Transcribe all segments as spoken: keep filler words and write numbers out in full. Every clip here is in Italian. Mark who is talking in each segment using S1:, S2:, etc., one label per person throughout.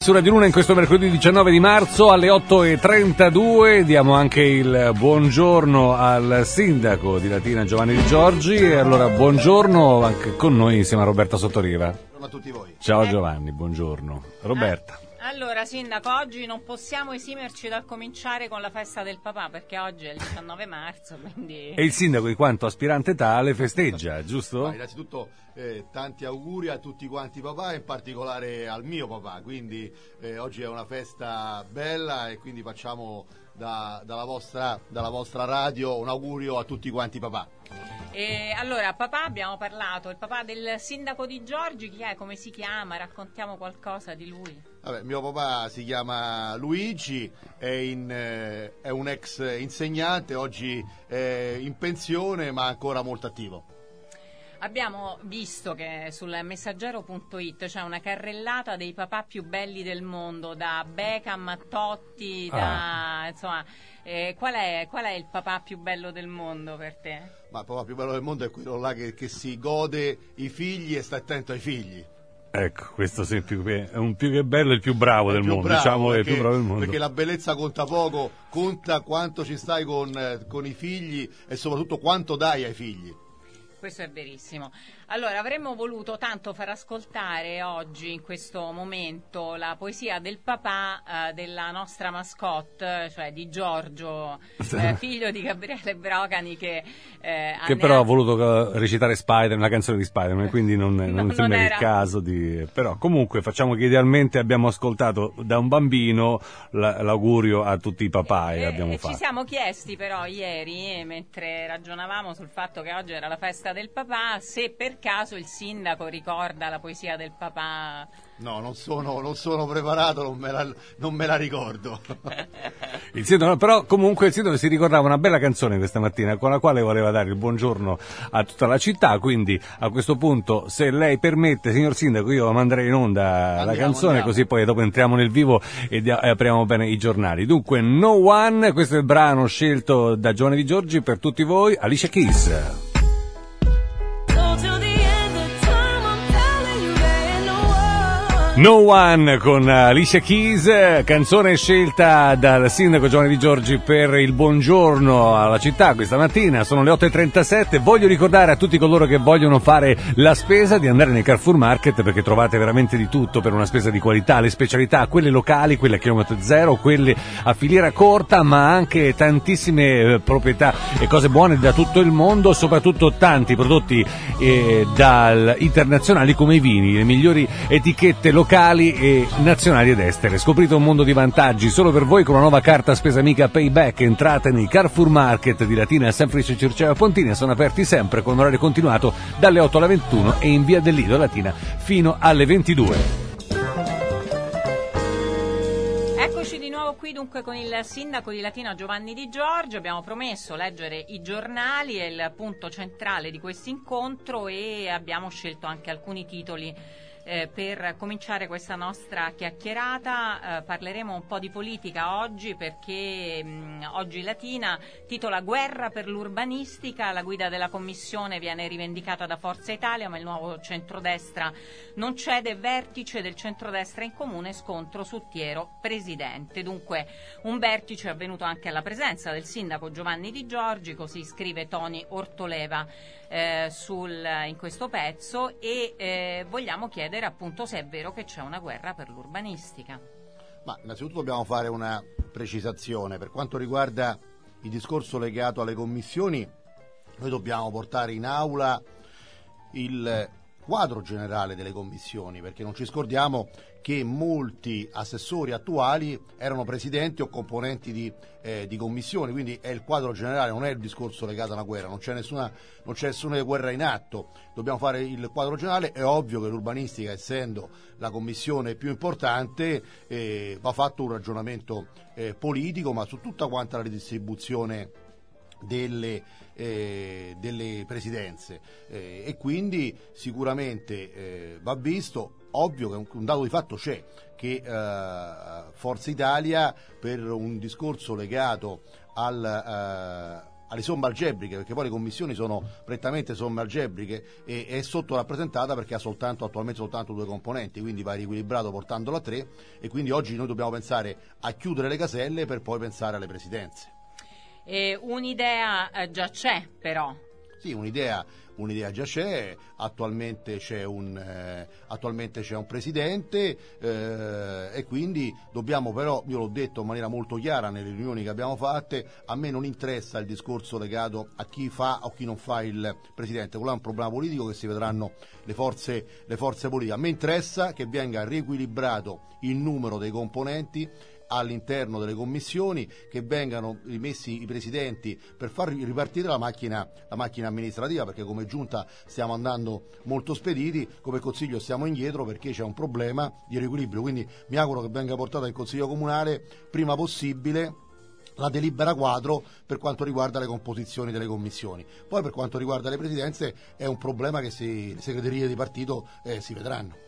S1: Su Radio Luna in questo mercoledì diciannove di marzo alle otto e trentadue diamo anche il buongiorno al sindaco di Latina Giovanni Di Giorgi. E allora buongiorno anche con noi insieme a Roberta Sottoriva.
S2: Buongiorno a tutti voi.
S1: Ciao
S3: Eh.
S1: Giovanni, buongiorno. Roberta.
S3: Allora, sindaco, oggi non possiamo esimerci dal cominciare con la festa del papà, perché oggi è il diciannove marzo, quindi...
S1: E il sindaco, in quanto aspirante tale, festeggia, giusto?
S2: Ma innanzitutto eh, tanti auguri a tutti quanti papà, in particolare al mio papà, quindi eh, oggi è una festa bella e quindi facciamo da, dalla, vostra, dalla vostra radio un augurio a tutti quanti papà.
S3: E allora, papà, abbiamo parlato, il papà del sindaco Di Giorgi, chi è, come si chiama? Raccontiamo qualcosa di lui.
S2: Vabbè, mio papà si chiama Luigi, è, in, eh, è un ex insegnante, oggi è in pensione ma ancora molto attivo.
S3: Abbiamo visto che sul messaggero punto it c'è una carrellata dei papà più belli del mondo, da Beckham a Totti, da,
S1: Ah.
S3: insomma, eh, qual è, qual è il papà più bello del mondo per te?
S2: Ma il papà più bello del mondo è quello là che, che si gode i figli e sta attento ai figli.
S1: Ecco, questo sì, più che, è un più che bello e il più bravo
S2: È
S1: del
S2: più
S1: mondo,
S2: bravo,
S1: diciamo che è
S2: perché,
S1: il più bravo del mondo.
S2: perché la bellezza conta poco, conta quanto ci stai con, eh, con i figli e soprattutto quanto dai ai figli.
S3: Questo è verissimo. Allora, avremmo voluto tanto far ascoltare oggi, in questo momento, la poesia del papà eh, della nostra mascotte, cioè di Giorgio, eh, figlio di Gabriele Brocani, che... Eh,
S1: Che
S3: ne
S1: però
S3: ha
S1: ha voluto recitare Spider-Man, una canzone di Spider-Man, quindi non, non
S3: non
S1: sembra
S3: era-
S1: il caso di... Però comunque facciamo che idealmente abbiamo ascoltato da un bambino la- l'augurio a tutti i papà e
S3: Eh,
S1: l'abbiamo
S3: e
S1: fatto.
S3: ci siamo chiesti però ieri, eh, mentre ragionavamo sul fatto che oggi era la festa del papà, se per caso il sindaco ricorda la poesia del papà.
S2: No, non sono, non sono preparato, non me la, non me la ricordo.
S1: Il sindaco, però comunque il sindaco si ricordava una bella canzone questa mattina con la quale voleva dare il buongiorno a tutta la città, quindi a questo punto, se lei permette, signor sindaco, io manderei in onda la
S2: Andiamo,
S1: canzone,
S2: andiamo.
S1: così poi dopo entriamo nel vivo e dia- e apriamo bene i giornali. Dunque, No One, questo è il brano scelto da Giovanni Di Giorgi per tutti voi, Alicia Keys. No One con Alicia Keys, canzone scelta dal sindaco Giovanni Di Giorgi per il buongiorno alla città questa mattina. Sono le otto e trentasette. Voglio ricordare a tutti coloro che vogliono fare la spesa di andare nei Carrefour Market, perché trovate veramente di tutto per una spesa di qualità, le specialità, quelle locali, quelle a chilometro zero, quelle a filiera corta, ma anche tantissime eh, proprietà e cose buone da tutto il mondo, soprattutto tanti prodotti eh, dal internazionali come i vini, le migliori etichette locali e nazionali ed estere. Scoprite un mondo di vantaggi solo per voi con la nuova carta spesa amica Payback. Entrate nei Carrefour Market di Latina, San Felice, Circeo e Pontina, sono aperti sempre con orario continuato dalle otto alle ventuno e in via del Lido Latina fino alle ventidue.
S3: Eccoci di nuovo qui dunque con il sindaco di Latina Giovanni Di Giorgi. Abbiamo promesso leggere i giornali, è il punto centrale di questo incontro, e abbiamo scelto anche alcuni titoli eh, per cominciare questa nostra chiacchierata. Eh, parleremo un po' di politica oggi, perché mh, oggi Latina titola Guerra per l'urbanistica, la guida della commissione viene rivendicata da Forza Italia, ma il nuovo centrodestra non cede, vertice del centrodestra in comune, scontro su Tiero presidente. Dunque un vertice avvenuto anche alla presenza del sindaco Giovanni Di Giorgi, così scrive Toni Ortoleva eh, sul, in questo pezzo, e eh, vogliamo chiedere appunto se è vero che c'è una guerra per l'urbanistica.
S2: Ma innanzitutto dobbiamo fare una precisazione. Per quanto riguarda il discorso legato alle commissioni, noi dobbiamo portare in aula il quadro generale delle commissioni, perché non ci scordiamo che molti assessori attuali erano presidenti o componenti di, eh, di commissioni, quindi è il quadro generale, non è il discorso legato a una guerra, non c'è nessuna, non c'è nessuna guerra in atto, dobbiamo fare il quadro generale. È ovvio che l'urbanistica, essendo la commissione più importante, eh, va fatto un ragionamento eh, politico, ma su tutta quanta la ridistribuzione delle, eh, delle presidenze, eh, e quindi sicuramente eh, va visto. Ovvio che un, un dato di fatto c'è, che eh, Forza Italia, per un discorso legato al, eh, alle somme algebriche, perché poi le commissioni sono prettamente somme algebriche, e è sottorappresentata perché ha soltanto attualmente soltanto due componenti, quindi va riequilibrato portandolo a tre, e quindi oggi noi dobbiamo pensare a chiudere le caselle per poi pensare alle presidenze.
S3: E un'idea eh, già c'è, però.
S2: Sì, un'idea, un'idea già c'è, attualmente c'è un, eh, attualmente c'è un presidente, eh, e quindi dobbiamo però, io l'ho detto in maniera molto chiara nelle riunioni che abbiamo fatte, a me non interessa il discorso legato a chi fa o chi non fa il presidente, quello è un problema politico che si vedranno le forze, le forze politiche. A me interessa che venga riequilibrato il numero dei componenti all'interno delle commissioni, che vengano rimessi i presidenti per far ripartire la macchina, la macchina amministrativa, perché come giunta stiamo andando molto spediti, come consiglio stiamo indietro perché c'è un problema di riequilibrio, quindi mi auguro che venga portata in consiglio comunale prima possibile la delibera quadro per quanto riguarda le composizioni delle commissioni. Poi per quanto riguarda le presidenze è un problema che si, le segreterie di partito eh, si vedranno.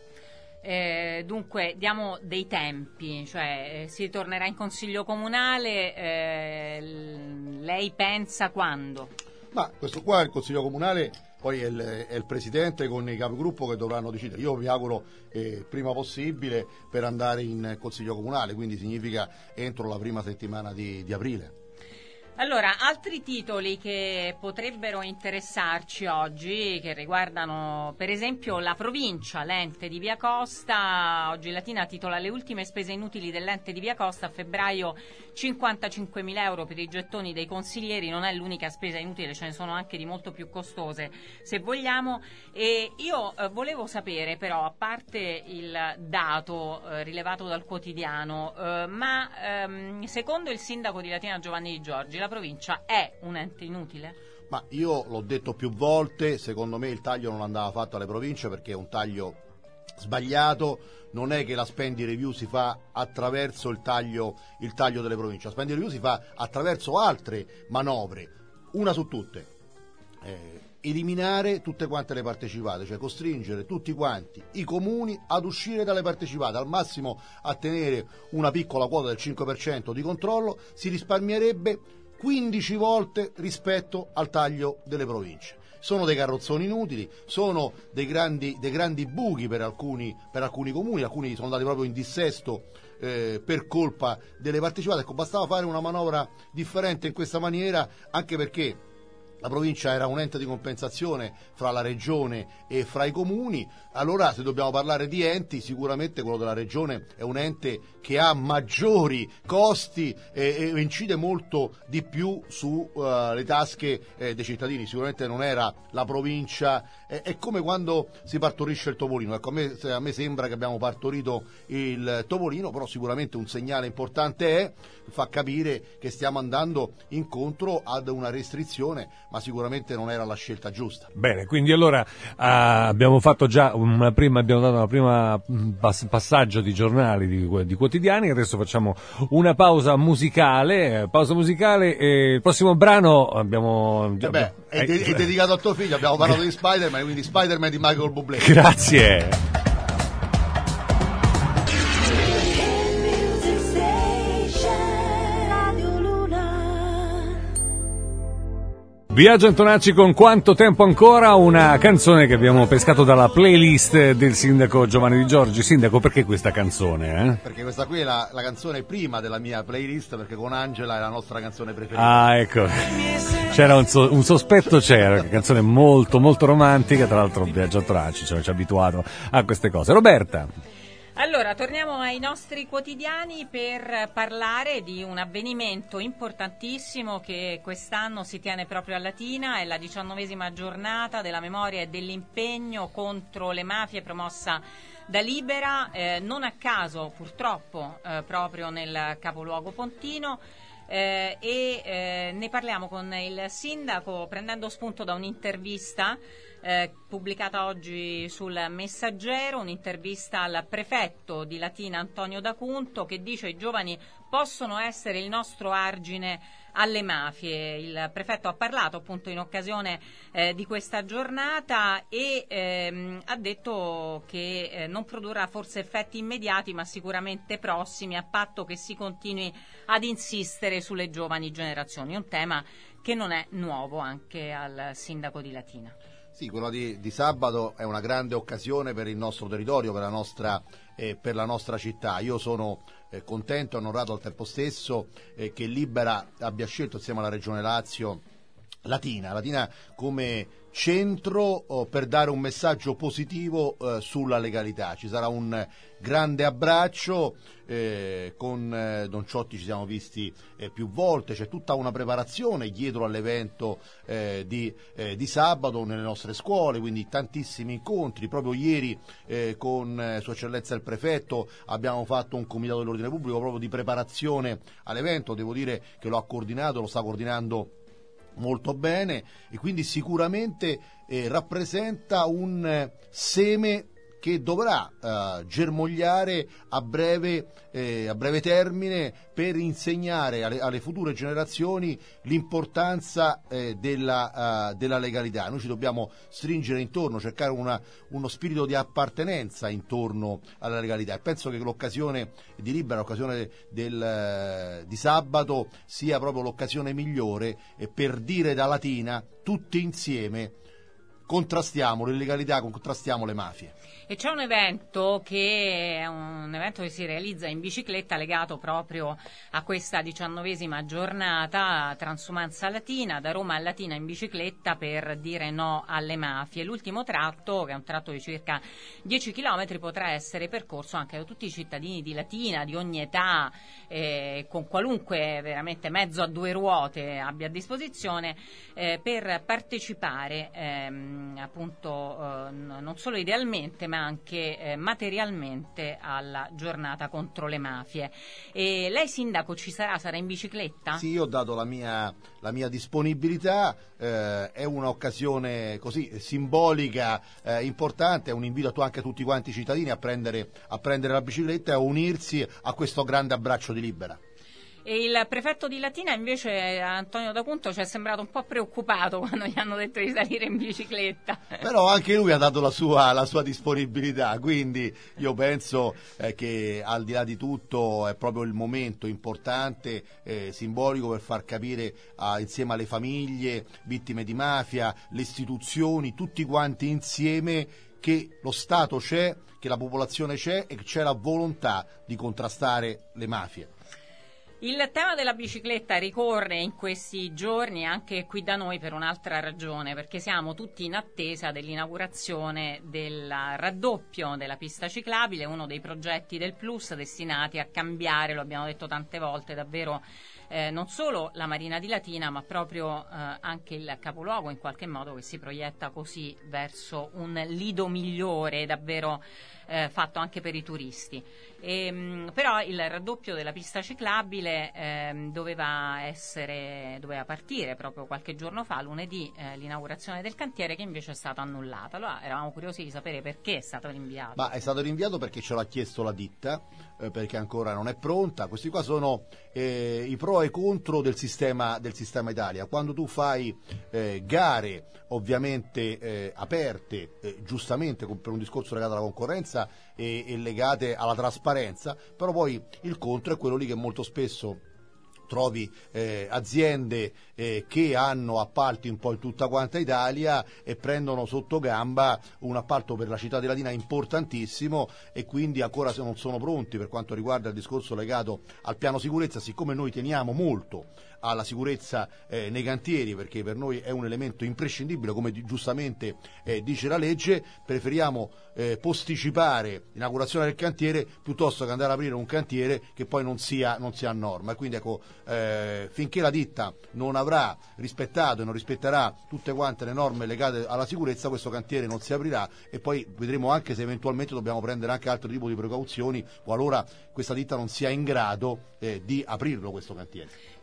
S3: Eh, dunque diamo dei tempi, cioè eh, si tornerà in consiglio comunale, eh, l- lei pensa quando?
S2: Ma questo qua è il consiglio comunale, poi è il, è il presidente con i capigruppo che dovranno decidere. Io vi auguro eh, prima possibile per andare in consiglio comunale, quindi significa entro la prima settimana di, di aprile.
S3: Allora, altri titoli che potrebbero interessarci oggi, che riguardano per esempio la provincia, l'ente di Via Costa. Oggi Latina titola: le ultime spese inutili dell'ente di Via Costa, a febbraio cinquantacinquemila euro per i gettoni dei consiglieri. Non è l'unica spesa inutile, ce ne sono anche di molto più costose se vogliamo. E io eh, volevo sapere però, a parte il dato eh, rilevato dal quotidiano, eh, ma ehm, secondo il sindaco di Latina Giovanni Di Giorgi la provincia è un ente inutile?
S2: Ma io l'ho detto più volte, secondo me il taglio non andava fatto alle province perché è un taglio sbagliato. Non è che la spending review si fa attraverso il taglio, il taglio delle province, la spending review si fa attraverso altre manovre, una su tutte, eh, eliminare tutte quante le partecipate, cioè costringere tutti quanti i comuni ad uscire dalle partecipate, al massimo a tenere una piccola quota del cinque per cento di controllo. Si risparmierebbe quindici volte rispetto al taglio delle province. Sono dei carrozzoni inutili, sono dei grandi, dei grandi buchi per alcuni, per alcuni comuni, alcuni sono andati proprio in dissesto eh, per colpa delle partecipate. Ecco, bastava fare una manovra differente in questa maniera, anche perché la provincia era un ente di compensazione fra la regione e fra i comuni. Allora, se dobbiamo parlare di enti, sicuramente quello della regione è un ente che ha maggiori costi e, e incide molto di più sulle uh, tasche eh, dei cittadini. Sicuramente non era la provincia. È, è come quando si partorisce il topolino. Ecco, a me, a me sembra che abbiamo partorito il topolino, però sicuramente un segnale importante è, fa capire che stiamo andando incontro ad una restrizione, ma sicuramente non era la scelta giusta.
S1: Bene, quindi allora uh, abbiamo fatto già una prima, abbiamo dato una prima pass- passaggio di giornali, di, di quotidiani. Adesso facciamo una pausa musicale, pausa musicale e il prossimo brano abbiamo...
S2: Eh beh, è, de- è dedicato a tuo figlio, abbiamo parlato di Spider-Man, quindi Spider-Man di Michael Bublé.
S1: Grazie. Biagio Antonacci con Quanto tempo ancora, una canzone che abbiamo pescato dalla playlist del sindaco Giovanni Di Giorgi. Sindaco, perché questa canzone? Eh?
S2: Perché questa qui è la, la canzone prima della mia playlist, perché con Angela è la nostra canzone preferita.
S1: Ah, ecco, c'era un, so, un sospetto, c'era, una canzone molto molto romantica, tra l'altro Biagio Antonacci ci ha abituato a queste cose. Roberta.
S3: Allora, torniamo ai nostri quotidiani per parlare di un avvenimento importantissimo che quest'anno si tiene proprio a Latina. È la diciannovesima giornata della memoria e dell'impegno contro le mafie promossa da Libera, eh, non a caso purtroppo eh, proprio nel capoluogo pontino. Eh, e eh, ne parliamo con il sindaco prendendo spunto da un'intervista eh, pubblicata oggi sul Messaggero, un'intervista al prefetto di Latina Antonio D'Acunto, che dice: i giovani possono essere il nostro argine alle mafie. Il prefetto ha parlato appunto in occasione eh, di questa giornata e ehm, ha detto che eh, non produrrà forse effetti immediati, ma sicuramente prossimi, a patto che si continui ad insistere sulle giovani generazioni, un tema che non è nuovo anche al sindaco di Latina.
S2: Sì, quella di, di sabato è una grande occasione per il nostro territorio, per la nostra, eh, per la nostra città. Io sono eh, contento e onorato al tempo stesso eh, che Libera abbia scelto insieme alla Regione Lazio Latina, Latina come centro oh, per dare un messaggio positivo eh, sulla legalità. Ci sarà un grande abbraccio, eh, con eh, Don Ciotti ci siamo visti eh, più volte, c'è tutta una preparazione dietro all'evento eh, di, eh, di sabato nelle nostre scuole, quindi tantissimi incontri. Proprio ieri eh, con eh, Sua Eccellenza il Prefetto abbiamo fatto un comitato dell'ordine pubblico proprio di preparazione all'evento. Devo dire che lo ha coordinato, lo sta coordinando molto bene, e quindi sicuramente eh, rappresenta un eh, seme che dovrà eh, germogliare a breve, eh, a breve termine, per insegnare alle, alle future generazioni l'importanza eh, della, uh, della legalità. Noi ci dobbiamo stringere intorno, cercare una, uno spirito di appartenenza intorno alla legalità, e penso che l'occasione di Libera, l'occasione del, di sabato, sia proprio l'occasione migliore eh, per dire da Latina tutti insieme: contrastiamo l'illegalità, contrastiamo le mafie.
S3: E c'è un evento che è un evento che si realizza in bicicletta, legato proprio a questa diciannovesima giornata Transumanza Latina, da Roma a Latina in bicicletta per dire no alle mafie. L'ultimo tratto, che è un tratto di circa dieci chilometri, potrà essere percorso anche da tutti i cittadini di Latina, di ogni età, eh, con qualunque veramente mezzo a due ruote abbia a disposizione, eh, per partecipare ehm, appunto eh, non solo idealmente ma anche eh, materialmente alla giornata contro le mafie. E lei, sindaco, ci sarà? Sarà in bicicletta?
S2: Sì, io ho dato la mia, la mia disponibilità, eh, è un'occasione così simbolica, eh, importante, è un invito a, anche a tutti quanti i cittadini a prendere, a prendere la bicicletta e a unirsi a questo grande abbraccio di Libera.
S3: E il prefetto di Latina invece, Antonio D'Acunto, ci è sembrato un po' preoccupato quando gli hanno detto di salire in bicicletta.
S2: Però anche lui ha dato la sua, la sua disponibilità, quindi io penso eh, che al di là di tutto è proprio il momento importante, eh, simbolico, per far capire eh, insieme alle famiglie vittime di mafia, le istituzioni, tutti quanti insieme, che lo Stato c'è, che la popolazione c'è e che c'è la volontà di contrastare le mafie.
S3: Il tema della bicicletta ricorre in questi giorni anche qui da noi per un'altra ragione, perché siamo tutti in attesa dell'inaugurazione del raddoppio della pista ciclabile, uno dei progetti del Plus destinati a cambiare, lo abbiamo detto tante volte, davvero eh, non solo la Marina di Latina, ma proprio eh, anche il capoluogo, in qualche modo, che si proietta così verso un lido migliore, davvero eh, fatto anche per i turisti. E, mh, però il raddoppio della pista ciclabile ehm, doveva essere doveva partire proprio qualche giorno fa, lunedì, eh, l'inaugurazione del cantiere, che invece è stata annullata. Allora eravamo curiosi di sapere perché è stato rinviato.
S2: Ma è stato rinviato perché ce l'ha chiesto la ditta, eh, perché ancora non è pronta. Questi qua sono eh, i pro e i contro del sistema, del sistema Italia. Quando tu fai eh, gare ovviamente eh, aperte, eh, giustamente per un discorso legato alla concorrenza e, e legate alla trasparenza, però poi il contro è quello lì che molto spesso trovi eh, aziende eh, che hanno appalti un po' in tutta quanta Italia e prendono sotto gamba un appalto per la città di Latina importantissimo, e quindi ancora se non sono pronti per quanto riguarda il discorso legato al piano sicurezza. Siccome noi teniamo molto alla sicurezza eh, nei cantieri, perché per noi è un elemento imprescindibile, come di, giustamente eh, dice la legge, preferiamo eh, posticipare l'inaugurazione del cantiere piuttosto che andare ad aprire un cantiere che poi non sia, non sia a norma. E quindi ecco, eh, finché la ditta non avrà rispettato e non rispetterà tutte quante le norme legate alla sicurezza, questo cantiere non si aprirà, e poi vedremo anche se eventualmente dobbiamo prendere anche altro tipo di precauzioni qualora questa ditta non sia in grado eh, di aprirlo questo cantiere.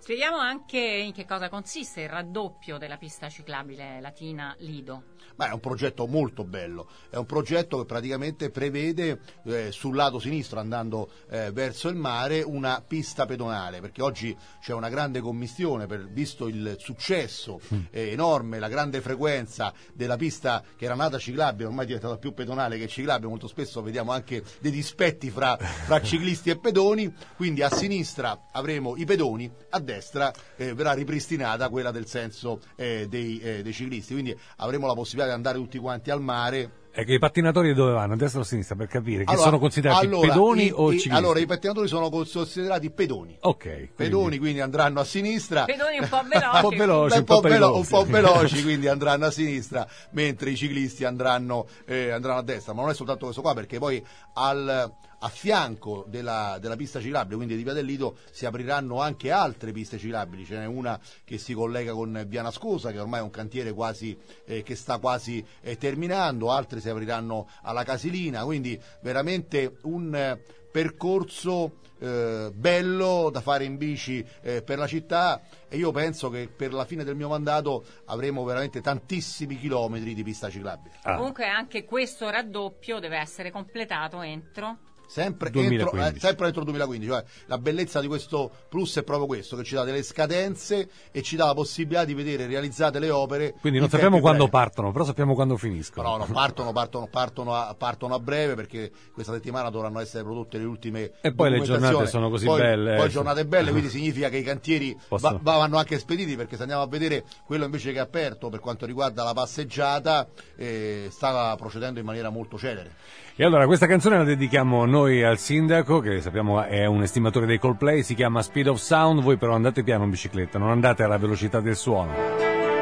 S3: Spieghiamo anche in che cosa consiste il raddoppio della pista ciclabile Latina Lido.
S2: Ma è un progetto molto bello, è un progetto che praticamente prevede eh, sul lato sinistro, andando eh, verso il mare, una pista pedonale, perché oggi c'è una grande commistione, per, visto il successo eh, enorme, la grande frequenza della pista che era nata ciclabile, ormai è diventata più pedonale che ciclabile, molto spesso vediamo anche dei dispetti fra, fra ciclisti e pedoni, quindi a sinistra avremo i pedoni, a destra eh, verrà ripristinata quella del senso eh, dei, eh, dei ciclisti, quindi avremo la possibilità di andare tutti quanti al mare.
S1: È che i pattinatori dove vanno? A destra o a sinistra, per capire? Che
S2: allora,
S1: sono considerati
S2: allora,
S1: pedoni
S2: i,
S1: o
S2: i,
S1: ciclisti?
S2: Allora, i pattinatori sono considerati pedoni.
S1: Ok. Quindi.
S2: Pedoni, quindi andranno a sinistra.
S3: Pedoni un po' veloci.
S1: un po' veloci,
S2: un po', velo- un po'
S1: pericolose.
S2: veloci, quindi andranno a sinistra, mentre i ciclisti andranno, eh, andranno a destra. Ma non è soltanto questo qua, perché poi al... a fianco della, della pista ciclabile, quindi di Via del Lido, si apriranno anche altre piste ciclabili. Ce n'è una che si collega con Via Nascosa, che ormai è un cantiere quasi eh, che sta quasi eh, terminando, altre si apriranno alla Casilina, quindi veramente un eh, percorso eh, bello da fare in bici eh, per la città, e io penso che per la fine del mio mandato avremo veramente tantissimi chilometri di pista ciclabile.
S1: Ah.
S3: Comunque anche questo raddoppio deve essere completato entro...
S2: Sempre entro,
S1: duemilaquindici.
S2: eh, sempre entro il duemilaquindici, cioè la bellezza di questo plus è proprio questo, che ci dà delle scadenze e ci dà la possibilità di vedere realizzate le opere.
S1: Quindi non sappiamo quando partono, però sappiamo quando finiscono.
S2: No, no, partono, partono, partono, a, partono a breve, perché questa settimana dovranno essere prodotte le ultime
S1: e poi le giornate sono così
S2: poi,
S1: belle.
S2: Poi
S1: eh,
S2: giornate belle, quindi significa che i cantieri
S1: Posso...
S2: va, vanno anche spediti, perché se andiamo a vedere quello invece che è aperto per quanto riguarda la passeggiata eh, sta procedendo in maniera molto celere.
S1: E allora questa canzone la dedichiamo noi al sindaco, che sappiamo è un estimatore dei Coldplay, si chiama Speed of Sound. Voi però andate piano in bicicletta, non andate alla velocità del suono.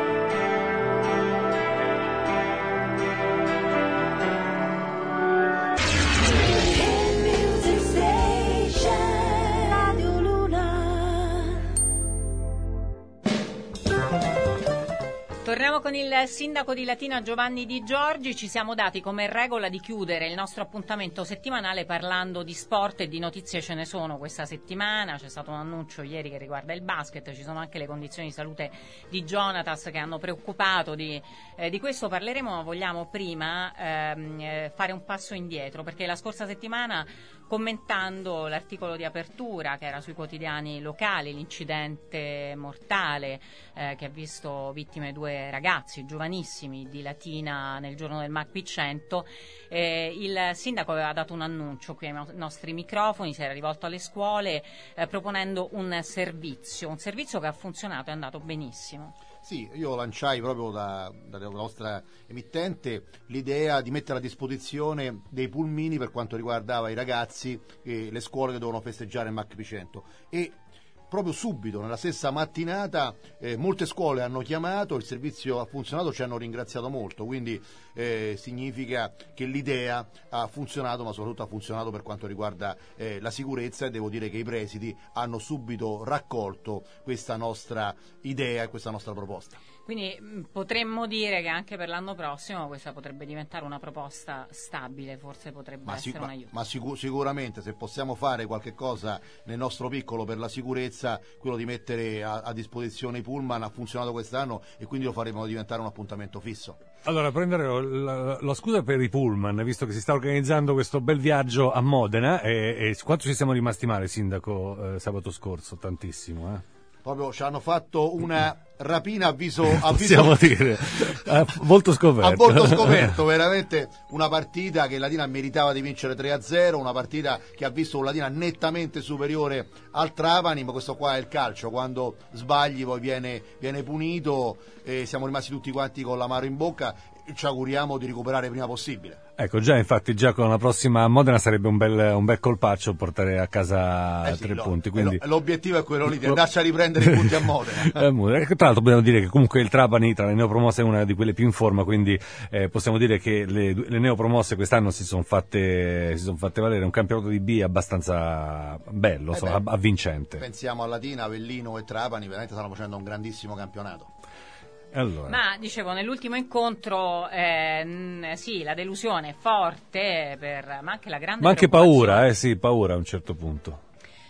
S3: Torniamo con il sindaco di Latina Giovanni Di Giorgi. Ci siamo dati come regola di chiudere il nostro appuntamento settimanale parlando di sport, e di notizie ce ne sono questa settimana. C'è stato un annuncio ieri che riguarda il basket, ci sono anche le condizioni di salute di Jonatas che hanno preoccupato di, eh, di questo parleremo, ma vogliamo prima ehm, fare un passo indietro, perché la scorsa settimana, commentando l'articolo di apertura che era sui quotidiani locali, l'incidente mortale eh, che ha visto vittime due ragazzi giovanissimi di Latina nel giorno del MACPI cento, eh, il sindaco aveva dato un annuncio qui ai nostri microfoni, si era rivolto alle scuole eh, proponendo un servizio, un servizio che ha funzionato, è andato benissimo.
S2: Sì, io lanciai proprio da, dalla nostra emittente l'idea di mettere a disposizione dei pulmini per quanto riguardava i ragazzi e le scuole che dovevano festeggiare il MACPI cento, e proprio subito, nella stessa mattinata, eh, molte scuole hanno chiamato, il servizio ha funzionato, ci hanno ringraziato molto, quindi eh, significa che l'idea ha funzionato, ma soprattutto ha funzionato per quanto riguarda eh, la sicurezza, e devo dire che i presidi hanno subito raccolto questa nostra idea e questa nostra proposta.
S3: Quindi mh, potremmo dire che anche per l'anno prossimo questa potrebbe diventare una proposta stabile, forse potrebbe
S2: ma
S3: essere
S2: sic-
S3: un aiuto.
S2: Ma sicur- sicuramente, se possiamo fare qualche cosa nel nostro piccolo per la sicurezza, quello di mettere a, a disposizione i pullman ha funzionato quest'anno, e quindi lo faremo diventare un appuntamento fisso.
S1: Allora, prenderò la, la scusa per i pullman, visto che si sta organizzando questo bel viaggio a Modena, e, e quanto ci siamo rimasti male, sindaco, eh, sabato scorso? Tantissimo, eh?
S2: Proprio ci hanno fatto una rapina a viso, a
S1: possiamo
S2: viso...
S1: dire a volto scoperto.
S2: A volto scoperto, veramente una partita che Latina meritava di vincere tre a zero, una partita che ha visto un Latina nettamente superiore al Trapani, ma questo qua è il calcio, quando sbagli poi viene, viene punito, e siamo rimasti tutti quanti con l'amaro in bocca, e ci auguriamo di recuperare prima possibile.
S1: Ecco, già infatti già con la prossima Modena sarebbe un bel, un bel colpaccio portare a casa
S2: eh sì,
S1: tre
S2: lo,
S1: punti. Quindi...
S2: lo, l'obiettivo è quello lì, di andarci a riprendere i punti a Modena.
S1: Tra l'altro dobbiamo dire che comunque il Trapani tra le neopromosse è una di quelle più in forma, quindi eh, possiamo dire che le, le neopromosse quest'anno si sono fatte, si son fatte valere. Un campionato di B abbastanza bello,
S2: eh
S1: insomma,
S2: beh,
S1: avvincente.
S2: Pensiamo a Latina, Avellino e Trapani, veramente stanno facendo un grandissimo campionato.
S1: Allora.
S3: Ma dicevo, nell'ultimo incontro eh, n- sì, la delusione è forte, per, ma anche la grande
S1: ma anche paura, eh sì, paura a un certo punto.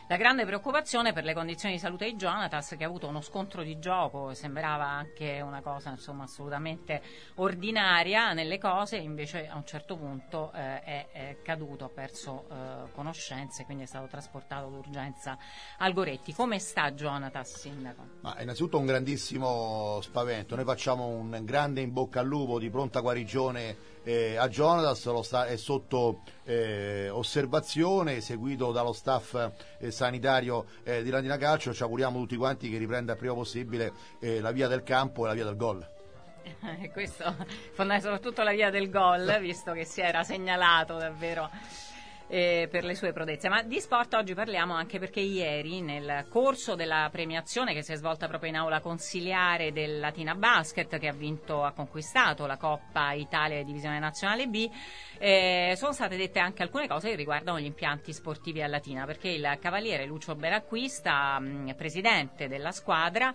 S3: La grande preoccupazione per le condizioni di salute di Jonatas, che ha avuto uno scontro di gioco, sembrava anche una cosa insomma assolutamente ordinaria nelle cose, invece a un certo punto eh, è, è caduto, ha perso eh, conoscenze, quindi è stato trasportato d'urgenza al Goretti. Come sta Jonatas, sindaco?
S2: Ma innanzitutto un grandissimo spavento, noi facciamo un grande in bocca al lupo di pronta guarigione eh, a Jonatas, lo sta, è sotto eh, osservazione, seguito dallo staff eh, sanitario eh, di Latina Calcio. Ci auguriamo tutti quanti che riprenda il prima possibile eh, la via del campo e la via del gol.
S3: Questo fonda soprattutto la via del gol, visto che si era segnalato davvero eh, per le sue prodezze. Ma di sport oggi parliamo anche perché ieri, nel corso della premiazione che si è svolta proprio in aula consiliare del Latina Basket, che ha vinto, ha conquistato la Coppa Italia Divisione Nazionale B, eh, sono state dette anche alcune cose che riguardano gli impianti sportivi a Latina, perché il cavaliere Lucio Benacquista, mh, presidente della squadra,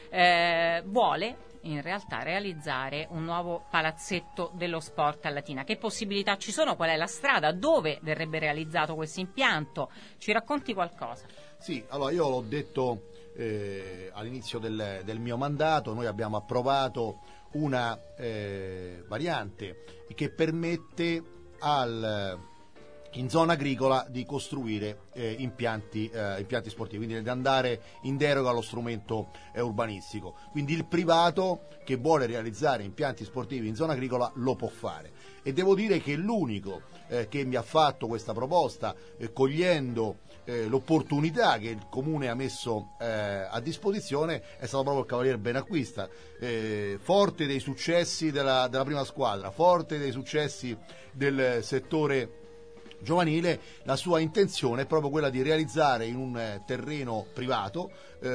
S3: eh, vuole in realtà realizzare un nuovo palazzetto dello sport a Latina. Che possibilità ci sono? Qual è la strada? Dove verrebbe realizzato questo impianto? Ci racconti qualcosa?
S2: Sì, allora io l'ho detto eh, all'inizio del, del mio mandato, noi abbiamo approvato una eh, variante che permette al in zona agricola di costruire eh, impianti, eh, impianti sportivi, quindi di andare in deroga allo strumento eh, urbanistico. Quindi il privato che vuole realizzare impianti sportivi in zona agricola lo può fare. E devo dire che l'unico eh, che mi ha fatto questa proposta, eh, cogliendo eh, l'opportunità che il Comune ha messo eh, a disposizione, è stato proprio il cavaliere Benacquista, eh, forte dei successi della, della prima squadra, forte dei successi del settore giovanile. La sua intenzione è proprio quella di realizzare in un eh, terreno privato,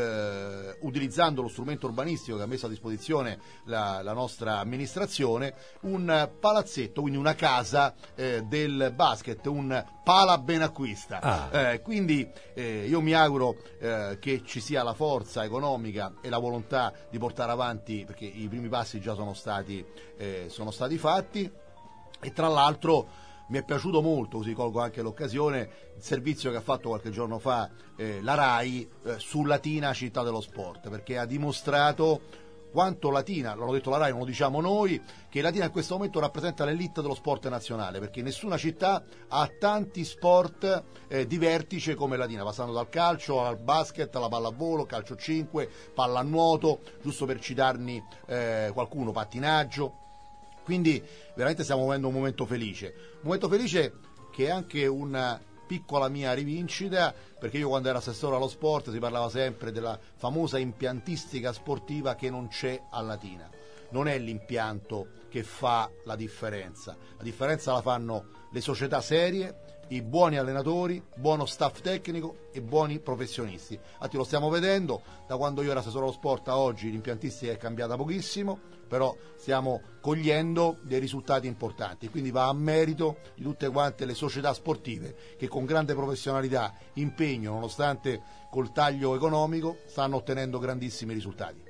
S2: eh, utilizzando lo strumento urbanistico che ha messo a disposizione la, la nostra amministrazione, un palazzetto, quindi una casa eh, del basket, un Pala Benacquista. Ah. Eh, quindi eh, io mi auguro eh, che ci sia la forza economica e la volontà di portare avanti, perché i primi passi già sono stati, eh, sono stati fatti, e tra l'altro mi è piaciuto molto, così colgo anche l'occasione, il servizio che ha fatto qualche giorno fa eh, la RAI eh, su Latina Città dello Sport, perché ha dimostrato quanto Latina, l'hanno detto la RAI, non lo diciamo noi, che Latina in questo momento rappresenta l'elite dello sport nazionale, perché nessuna città ha tanti sport eh, di vertice come Latina, passando dal calcio al basket, alla pallavolo, calcio cinque, pallanuoto, giusto per citarne eh, qualcuno, pattinaggio. Quindi veramente stiamo vivendo un momento felice, un momento felice che è anche una piccola mia rivincita, perché io quando ero assessore allo sport si parlava sempre della famosa impiantistica sportiva che non c'è a Latina. Non è l'impianto che fa la differenza, la differenza la fanno le società serie, i buoni allenatori, buono staff tecnico e buoni professionisti. Infatti lo stiamo vedendo, da quando io ero assessore allo sport a oggi l'impiantistica è cambiata pochissimo, però stiamo cogliendo dei risultati importanti, quindi va a merito di tutte quante le società sportive che con grande professionalità, impegno, nonostante col taglio economico, stanno ottenendo grandissimi risultati.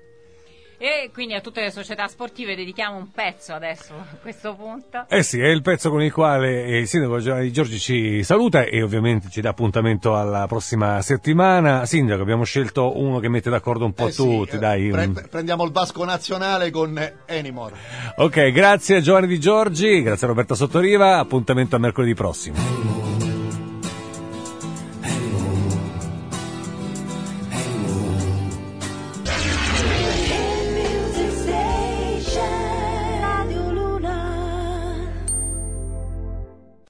S3: E quindi a tutte le società sportive dedichiamo un pezzo adesso a questo punto.
S1: Eh sì, è il pezzo con il quale il sindaco Giovanni Giorgi ci saluta e ovviamente ci dà appuntamento alla prossima settimana. Sindaco, abbiamo scelto uno che mette d'accordo un po'
S2: eh
S1: tutti,
S2: sì,
S1: dai.
S2: Pre- prendiamo il Vasco Nazionale con Anymore.
S1: Ok, grazie a Giovanni Di Giorgi, grazie a Roberta Sottoriva, appuntamento a mercoledì prossimo.